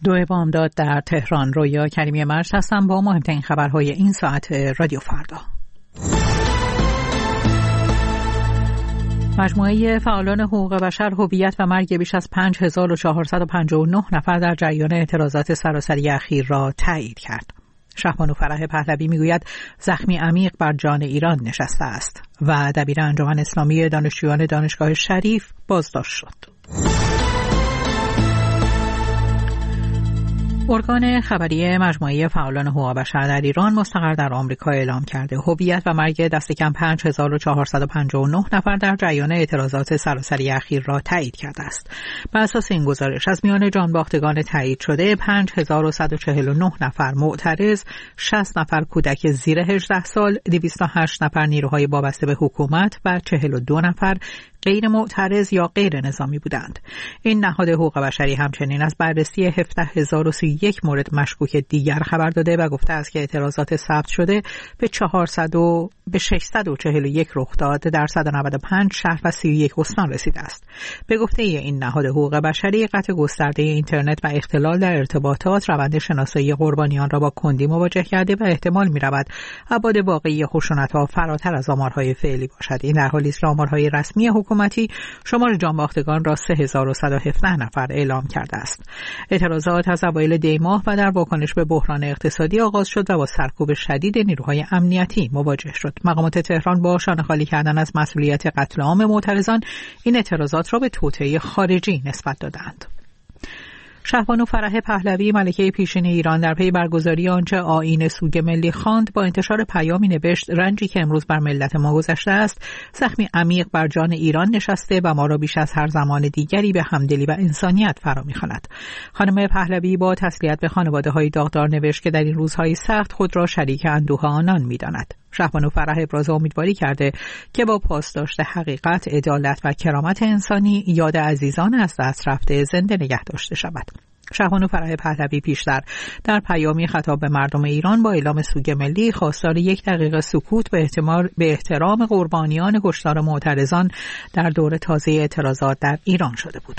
دو بامداد در تهران. رویا کریمی مرز هستم با مهمترین خبرهای این ساعت رادیو فردا. مجموعه فعالان حقوق بشر هویت و مرگ بیش از 5459 نفر در جریان اعتراضات سراسری اخیر را تایید کرد. شهبانو فرح پهلوی میگوید زخمی عمیق بر جان ایران نشسته است و دبیر انجمن اسلامی دانشجویان دانشگاه شریف بازداشت شد. ارگان خبری مجموعه فعالان حقوق بشر در ایران مستقر در آمریکا اعلام کرده هویت و مرگ دست کم 5459 نفر در جریان اعتراضات سراسری اخیر را تایید کرده است. بر اساس این گزارش از میان جانباختگان تایید شده 5149 نفر معترض، 60 نفر کودک زیر 18 سال، 208 نفر نیروهای وابسته به حکومت و 42 نفر غیر معترض یا غیر نظامی بودند. این نهاد حقوق بشری همچنین از بررسی 17031 مورد مشکوک دیگر خبر داده و گفته است که اعتراضات ثبت شده به 641 رخداد در 195 شهر و 31 استان رسیده است. به گفته این نهاد حقوق بشری، قطع گسترده اینترنت و اختلال در ارتباطات روند شناسایی قربانیان را با کندی مواجه کرده و احتمال می‌رود ابعاد واقعی خشونت‌ها فراتر از آمارهای فعلی باشد. این در حالی است که آمارهای رسمی حکومتی شمار جانباختگان را 3117 نفر اعلام کرده است. اعتراضات از اوایل دی ماه و در واکنش به بحران اقتصادی آغاز شد و با سرکوب شدید نیروهای امنیتی مواجه شد. مقامات تهران با شانه خالی کردن از مسئولیت قتل عام معترضان این اعتراضات را به توطئه خارجی نسبت دادند. شهبانو فرح پهلوی، ملکه پیشین ایران، در پی برگزاری آنچه آیین سوگ ملی خواند با انتشار پیامی نوشت رنجی که امروز بر ملت ما گذشته است زخمی عمیق بر جان ایران نشسته و ما را بیش از هر زمان دیگری به همدلی و انسانیت فرا می‌خواند. خانم پهلوی با تسلیت به خانواده‌های داغدار نوشت که در این روزهای سخت خود را شریک اندوه آنان می‌داند. شهبانو فرح ابراز امیدواری کرده که با پاسداشت حقیقت، عدالت و کرامت انسانی یاد عزیزان از دست رفته زنده نگه داشته شود. شهبانو فرح پهلوی پیشتر در پیامی خطاب به مردم ایران با اعلام سوگ ملی خواستار 1 دقیقه سکوت به احترام قربانیان کشتار معترضان در دور تازه اعتراضات در ایران شده بود.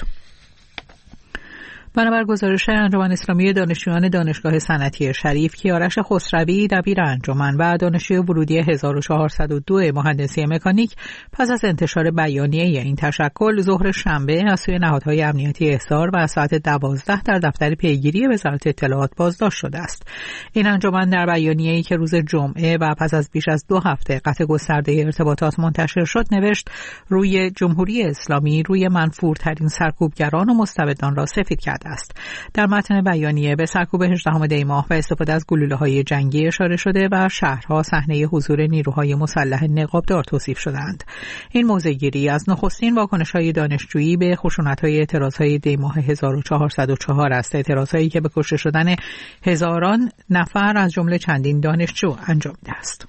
بنابر گزارش انجمن اسلامی دانشجویان دانشگاه صنعتی شریف، کیارش خسروی، دبیر انجمن و دانشجوی ورودی 1402 مهندسی مکانیک پس از انتشار بیانیه این تشکل ظهر شنبه از سوی نهادهای امنیتی احضار و از ساعت 12 در دفتر پیگیری وزارت اطلاعات بازداشت شده است. این انجمن در بیانیه‌ای که روز جمعه و پس از بیش از 2 هفته قطع گسترده ارتباطات منتشر شد نوشت روی جمهوری اسلامی روی منفورترین سرکوبگران و مستبدان را سفید کرد است. در متن بیانیه به سرکوب 18 دی ماه و استفاده از گلوله‌های جنگی اشاره شده و شهرها صحنه حضور نیروهای مسلح نقابدار توصیف شدند. این موضع‌گیری از نخستین واکنش‌های دانشجویی به خشونت‌های اعتراض‌های دی ماه 1404 است، اعتراضایی که به کشته شدن هزاران نفر از جمله چندین دانشجو انجام دیده است.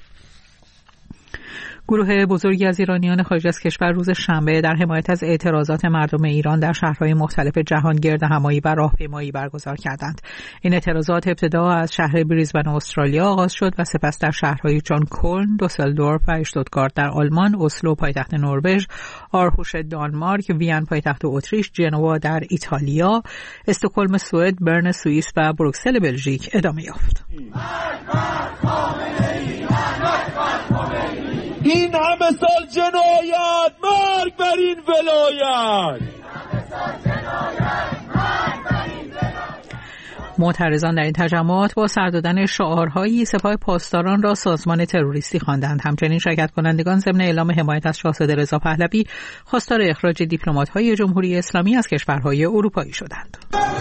گروه بزرگی از ایرانیان خارج از کشور روز شنبه در حمایت از اعتراضات مردم ایران در شهرهای مختلف جهان گردهمایی و راهپیمایی برگزار کردند. این اعتراضات ابتدا از شهر بریزبن استرالیا آغاز شد و سپس در شهرهای چون کلن، دوسلدورف و اشتوتگارت در آلمان، اسلو پایتخت نروژ، آرهوش دانمارک، وین پایتخت اتریش، جنوا در ایتالیا، استکهلم سوئد، برن سوئیس و بروکسل بلژیک ادامه یافت. این همه سال جنایت، مرگ بر این ولایت. معترضان در این تجمعات با سر دادن شعارهایی سپاه پاسداران را سازمان تروریستی خواندند. همچنین شرکت کنندگان ضمن اعلام حمایت از شاهزاده رضا پهلوی خواستار اخراج دیپلمات‌های جمهوری اسلامی از کشورهای اروپایی شدند.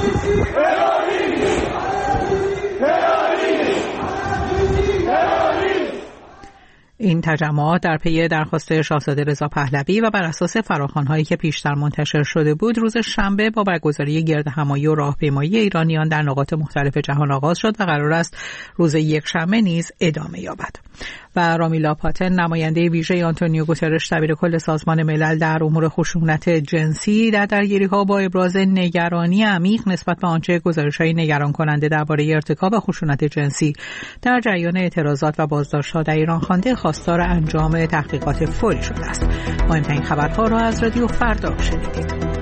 این تجمعات در پی درخواست شاهزاده رضا پهلوی و بر اساس فراخوان‌هایی که پیشتر منتشر شده بود روز شنبه با برگزاری گردهمایی و راهپیمایی ایرانیان در نقاط مختلف جهان آغاز شد و قرار است روز یکشنبه نیز ادامه یابد. و رامیلا پاتن، نماینده ویژه آنتونیو گوترش دبیر کل سازمان ملل در امور خشونت جنسی، در درگیری‌ها با ابراز نگرانی عمیق نسبت به آنچه گزارش‌های نگران کننده درباره ارتکاب خشونت جنسی در جریان اعتراضات و بازداشت‌ها در ایران خوانده، خواستار انجام تحقیقات فوری شده است. مهمترین خبرها را از رادیو فردا شنیدید.